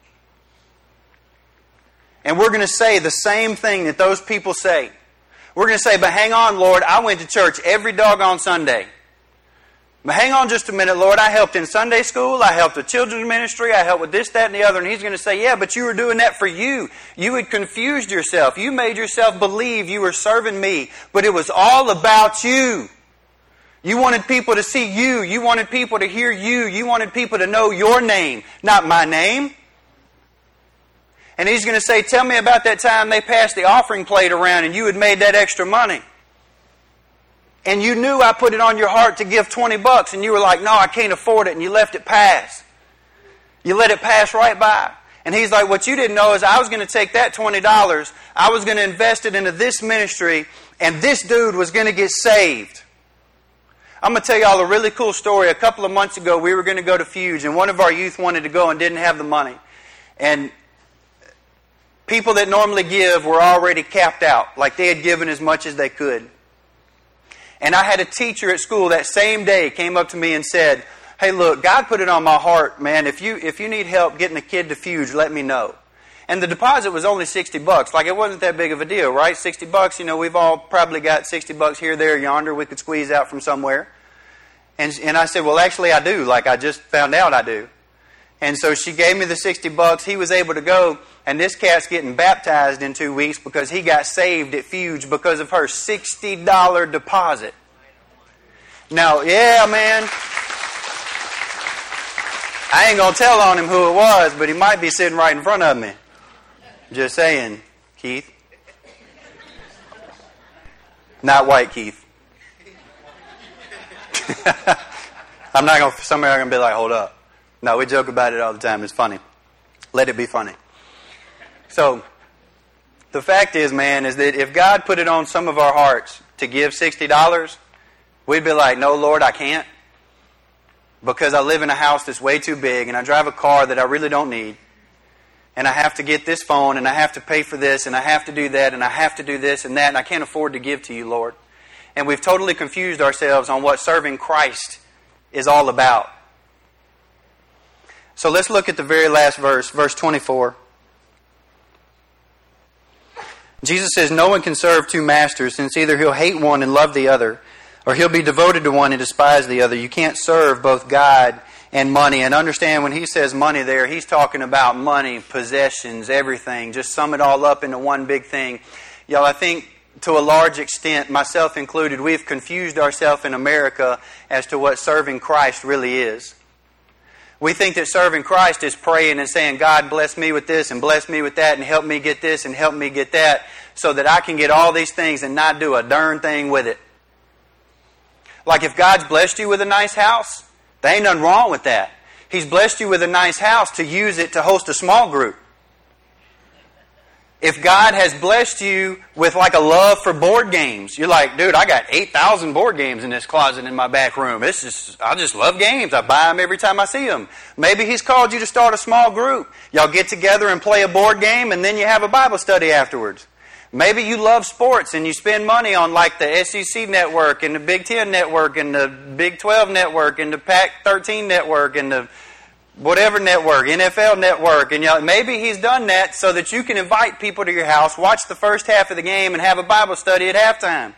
And we're going to say the same thing that those people say. We're going to say, but hang on, Lord, I went to church every doggone Sunday. But hang on just a minute, Lord, I helped in Sunday school, I helped with children's ministry, I helped with this, that, and the other. And He's going to say, yeah, but you were doing that for you. You had confused yourself. You made yourself believe you were serving me. But it was all about you. You wanted people to see you. You wanted people to hear you. You wanted people to know your name, not my name. And He's going to say, tell me about that time they passed the offering plate around and you had made that extra money. And you knew I put it on your heart to give twenty bucks and you were like, no, I can't afford it, and you left it pass. You let it pass right by. And He's like, what you didn't know is I was going to take that twenty dollars, I was going to invest it into this ministry, and this dude was going to get saved. I'm going to tell you all a really cool story. A couple of months ago, we were going to go to Fuge, and one of our youth wanted to go and didn't have the money. And people that normally give were already capped out, like they had given as much as they could. And I had a teacher at school that same day came up to me and said, hey, look, God put it on my heart, man, if you if you need help getting a kid to Fuge, let me know. And the deposit was only sixty bucks. Like, it wasn't that big of a deal, right? sixty bucks, you know, we've all probably got sixty bucks here, there, yonder we could squeeze out from somewhere. And and I said, well, actually I do. Like, I just found out I do. And so she gave me the sixty bucks. He was able to go, and this cat's getting baptized in two weeks because he got saved at Fuge because of her sixty dollars deposit. Now, yeah, man, I ain't going to tell on him who it was, but he might be sitting right in front of me. Just saying, Keith. Not white Keith. I'm not going to, somebody are going to be like, hold up. No, we joke about it all the time. It's funny. Let it be funny. So, the fact is, man, is that if God put it on some of our hearts to give sixty dollars, we'd be like, no, Lord, I can't. Because I live in a house that's way too big, and I drive a car that I really don't need. And I have to get this phone, and I have to pay for this, and I have to do that, and I have to do this and that, and I can't afford to give to you, Lord. And we've totally confused ourselves on what serving Christ is all about. So let's look at the very last verse, verse twenty-four. Jesus says, no one can serve two masters, since either he'll hate one and love the other, or he'll be devoted to one and despise the other. You can't serve both God and money. And understand, when he says money there, he's talking about money, possessions, everything. Just sum it all up into one big thing. Y'all, I think to a large extent, myself included, we've confused ourselves in America as to what serving Christ really is. We think that serving Christ is praying and saying, God, bless me with this and bless me with that and help me get this and help me get that so that I can get all these things and not do a darn thing with it. Like if God's blessed you with a nice house, there ain't nothing wrong with that. He's blessed you with a nice house to use it to host a small group. If God has blessed you with like a love for board games, you're like, dude, I got eight thousand board games in this closet in my back room. It's just, I just love games. I buy them every time I see them. Maybe He's called you to start a small group. Y'all get together and play a board game and then you have a Bible study afterwards. Maybe you love sports and you spend money on like the S E C network and the Big Ten network and the Big twelve network and the Pac thirteen network and the whatever network, N F L network, and you know, maybe He's done that so that you can invite people to your house, watch the first half of the game, and have a Bible study at halftime.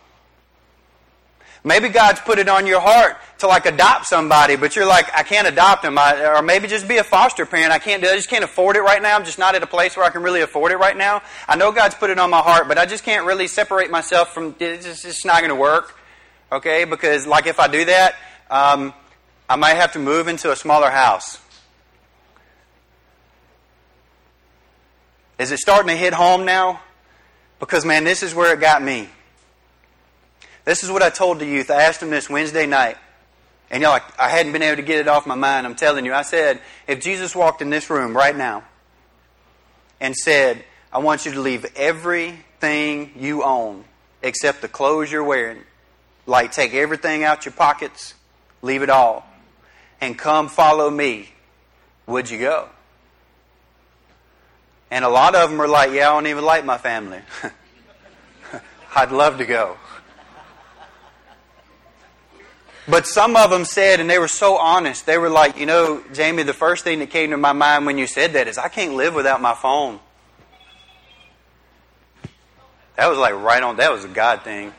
Maybe God's put it on your heart to like adopt somebody, but you're like, I can't adopt them, I, or maybe just be a foster parent. I can't do. I just can't afford it right now. I'm just not at a place where I can really afford it right now. I know God's put it on my heart, but I just can't really separate myself from. It's just, it's not going to work, okay? Because like if I do that. Um, I might have to move into a smaller house. Is it starting to hit home now? Because, man, this is where it got me. This is what I told the youth. I asked them this Wednesday night. And, y'all, I hadn't been able to get it off my mind. I'm telling you. I said, if Jesus walked in this room right now and said, I want you to leave everything you own except the clothes you're wearing. Like, take everything out your pockets, leave it all. And come follow me, would you go? And a lot of them are like, yeah, I don't even like my family. I'd love to go. But some of them said, and they were so honest, they were like, you know, Jamie, the first thing that came to my mind when you said that is, I can't live without my phone. That was like right on, that was a God thing.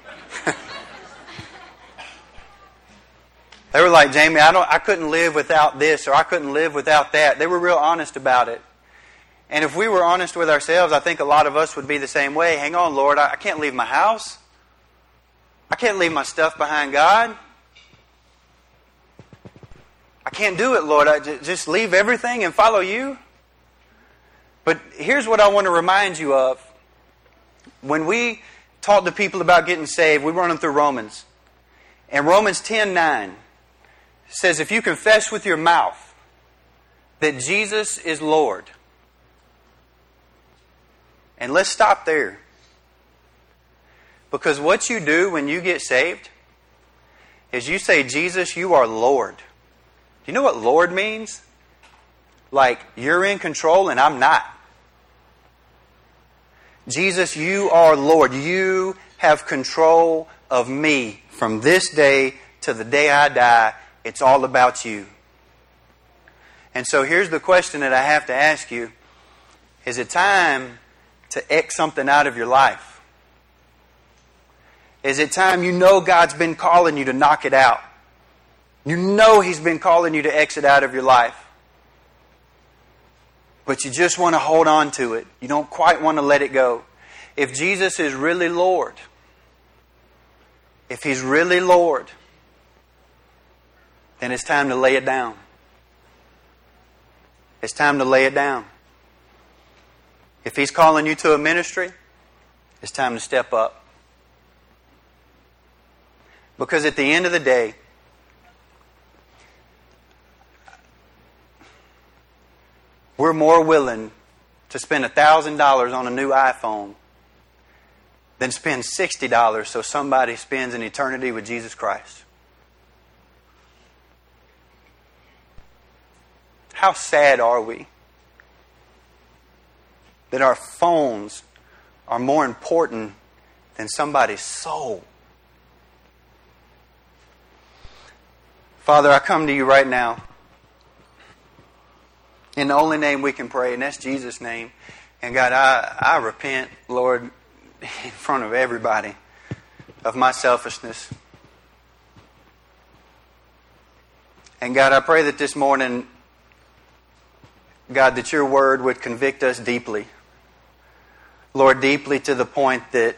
They were like, Jamie, I don't, I couldn't live without this, or I couldn't live without that. They were real honest about it. And if we were honest with ourselves, I think a lot of us would be the same way. Hang on, Lord, I, I can't leave my house. I can't leave my stuff behind God. I can't do it, Lord. I j- just leave everything and follow you. But here's what I want to remind you of. When we taught the people about getting saved, we were running through Romans. And Romans ten nine says, if you confess with your mouth that Jesus is Lord. And let's stop there. Because what you do when you get saved is you say, Jesus, you are Lord. Do you know what Lord means? Like, you're in control and I'm not. Jesus, you are Lord. You have control of me from this day to the day I die. It's all about you. And so here's the question that I have to ask you. Is it time to X something out of your life? Is it time you know God's been calling you to knock it out? You know He's been calling you to exit out of your life. But you just want to hold on to it. You don't quite want to let it go. If Jesus is really Lord, if He's really Lord, then it's time to lay it down. It's time to lay it down. If He's calling you to a ministry, it's time to step up. Because at the end of the day, we're more willing to spend one thousand dollars on a new iPhone than spend sixty dollars so somebody spends an eternity with Jesus Christ. How sad are we that our phones are more important than somebody's soul? Father, I come to you right now in the only name we can pray, and that's Jesus' name. And God, I, I repent, Lord, in front of everybody of my selfishness. And God, I pray that this morning, God, that your word would convict us deeply Lord, deeply to the point that,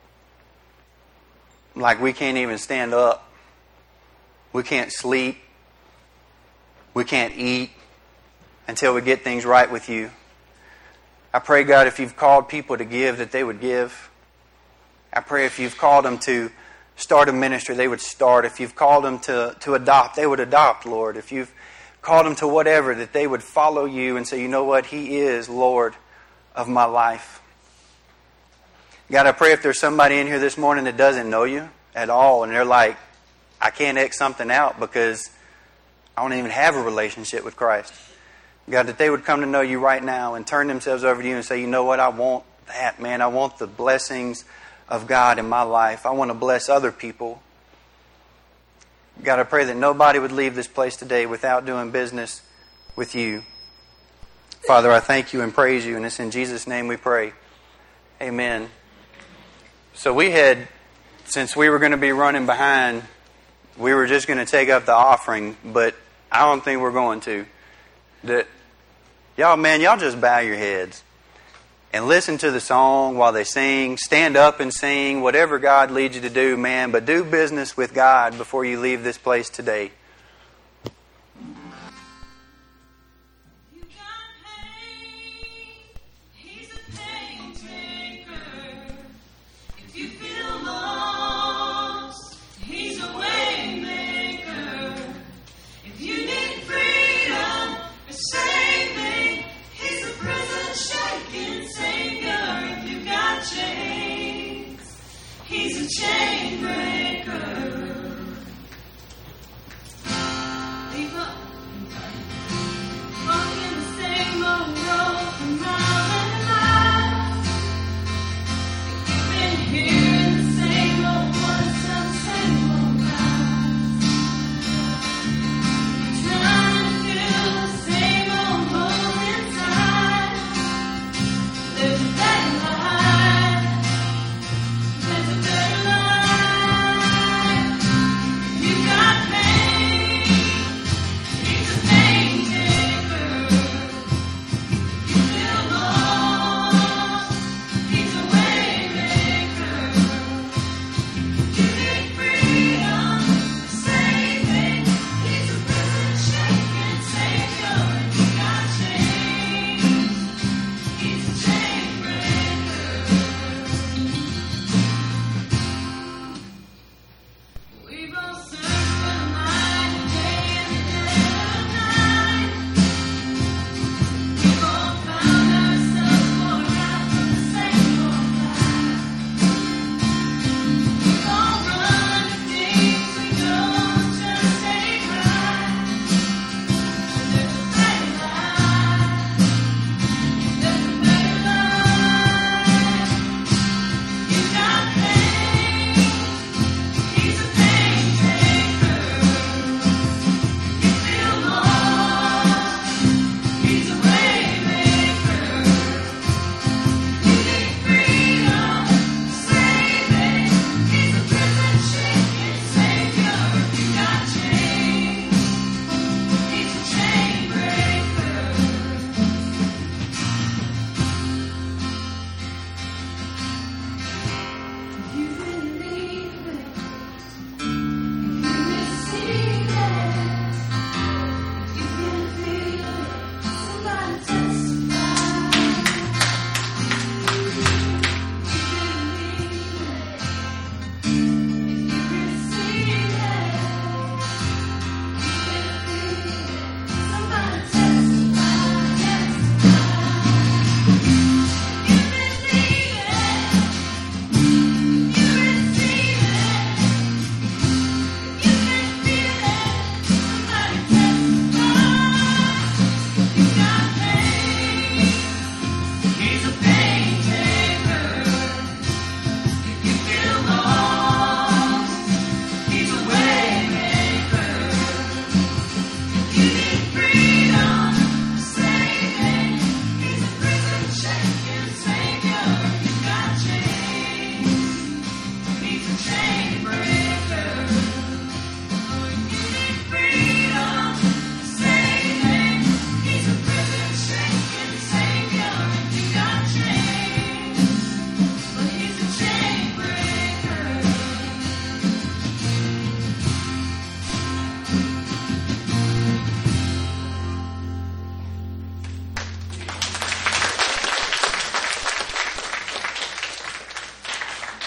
like, we can't even stand up. We can't sleep. We can't eat until we get things right with you. I pray, God, if you've called people to give, that they would give. I pray if you've called them to start a ministry, they would start. If you've called them to, to adopt, they would adopt, Lord. If you've called them to whatever, that they would follow you and say, you know what, He is Lord of my life. God, I pray if there's somebody in here this morning that doesn't know you at all, and they're like, I can't X something out because I don't even have a relationship with Christ. God, that they would come to know you right now and turn themselves over to you and say, you know what, I want that, man. I want the blessings of God in my life. I want to bless other people. God, I pray that nobody would leave this place today without doing business with you. Father, I thank you and praise you, and it's in Jesus' name we pray. Amen. So we had, since we were going to be running behind, we were just going to take up the offering, but I don't think we're going to. That y'all, man, y'all just bow your heads and listen to the song while they sing. Stand up and sing, whatever God leads you to do, man. But do business with God before you leave this place today. He's a chain breaker. People walking the same old road for miles and miles. If you've been hearing the same old words, the same old lies. Trying to fill the same old hole inside. There's a better life. There's a better life.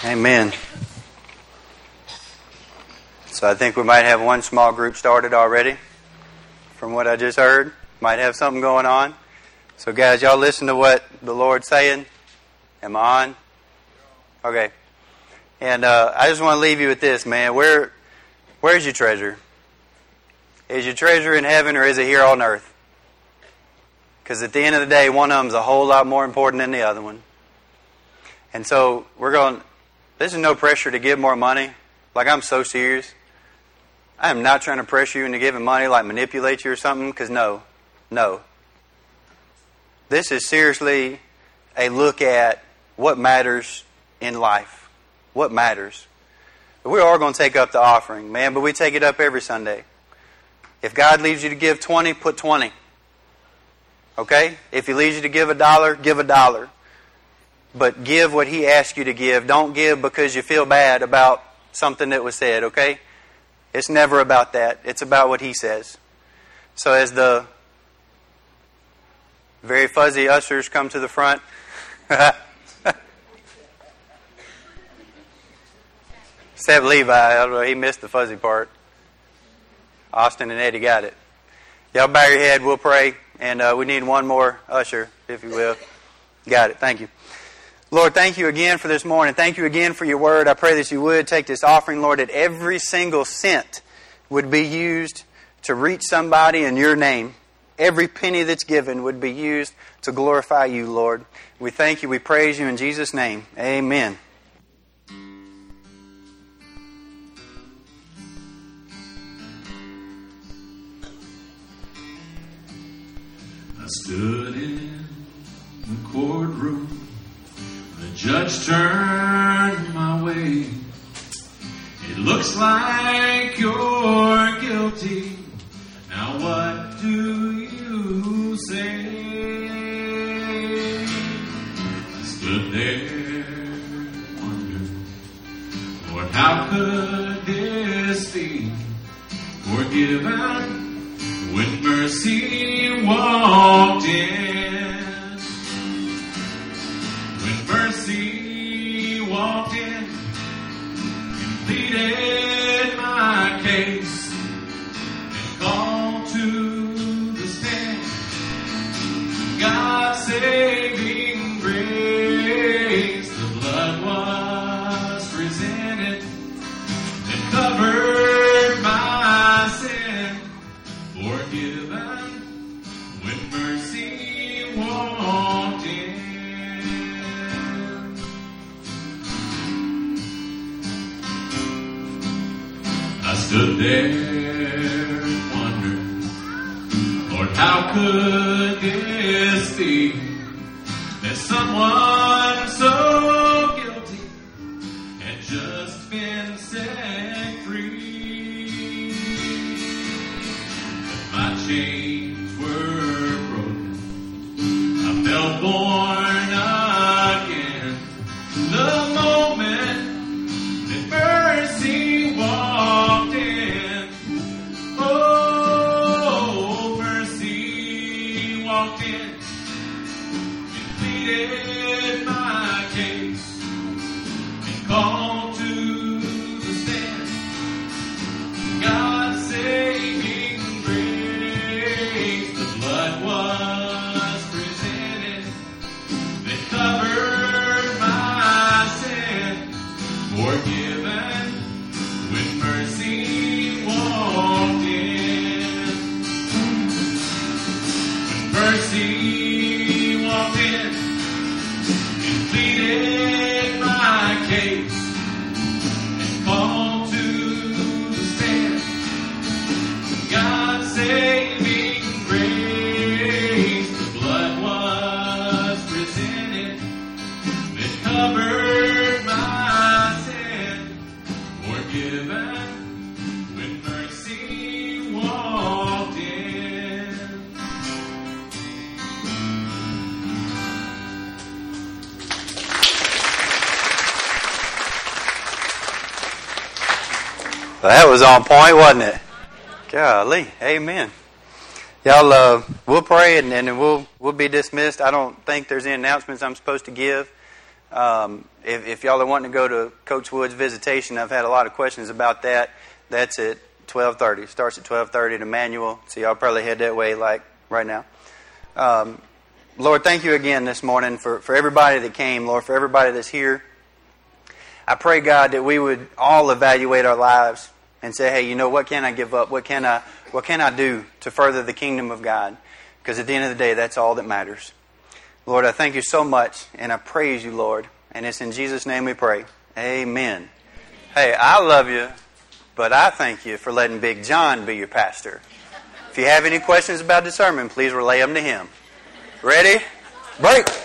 Amen. So I think we might have one small group started already. From what I just heard, might have something going on. So guys, y'all listen to what the Lord's saying. Am I on? Okay. And uh, I just want to leave you with this, man. Where, where's your treasure? Is your treasure in heaven or is it here on earth? Because at the end of the day, one of them's a whole lot more important than the other one. And so we're going, this is no pressure to give more money. Like, I'm so serious. I am not trying to pressure you into giving money, like manipulate you or something, because no, no. This is seriously a look at what matters in life. What matters. We are going to take up the offering, man, but we take it up every Sunday. If God leads you to give twenty, put twenty. Okay? If He leads you to give a dollar, give a dollar. But give what He asks you to give. Don't give because you feel bad about something that was said, okay? It's never about that. It's about what He says. So as the very fuzzy ushers come to the front, except Levi, I don't know, he missed the fuzzy part. Austin and Eddie got it. Y'all bow your head, we'll pray, and uh, we need one more usher, if you will. Got it, thank you. Lord, thank you again for this morning. Thank you again for your word. I pray that you would take this offering, Lord, that every single cent would be used to reach somebody in your name. Every penny that's given would be used to glorify you, Lord. We thank you. We praise you in Jesus' name. Amen. I stood in the courtroom. The judge turned my way. It looks like you're guilty. Now what do you say? I stood there, wondered, Lord, how could this be forgiven when mercy walked in? When mercy walked in and pleaded my case and called to the stand God's saving grace, the blood was presented and covered my sin, forgiven when mercy walked in. I stood there and wondered, Lord, how could this be that someone so guilty had just been set free? My chains were broken, I felt born again. The moment that mercy walked in, oh, mercy walked in and pleaded my case and called to the stand God's saving grace. The blood was presented that covered my sin, forgiven when mercy walked in. When mercy walked in and pleaded my case and called to the stand God's saving grace, the blood was presented that covered my sin, forgiven when mercy walked in. Well, that was on point, wasn't it? Golly, amen. Y'all, uh, we'll pray and, and we'll we'll be dismissed. I don't think there's any announcements I'm supposed to give. Um, if, if y'all are wanting to go to Coach Wood's visitation, I've had a lot of questions about that. That's at twelve thirty. Starts at twelve thirty at Emmanuel. So y'all probably head that way like right now. Um, Lord, thank you again this morning for, for everybody that came, Lord, for everybody that's here. I pray, God, that we would all evaluate our lives and say, hey, you know, what can I give up? What can I, what can I do to further the kingdom of God? Because at the end of the day, that's all that matters. Lord, I thank you so much, and I praise you, Lord. And it's in Jesus' name we pray. Amen. Hey, I love you, but I thank you for letting Big John be your pastor. If you have any questions about the sermon, please relay them to him. Ready? Break!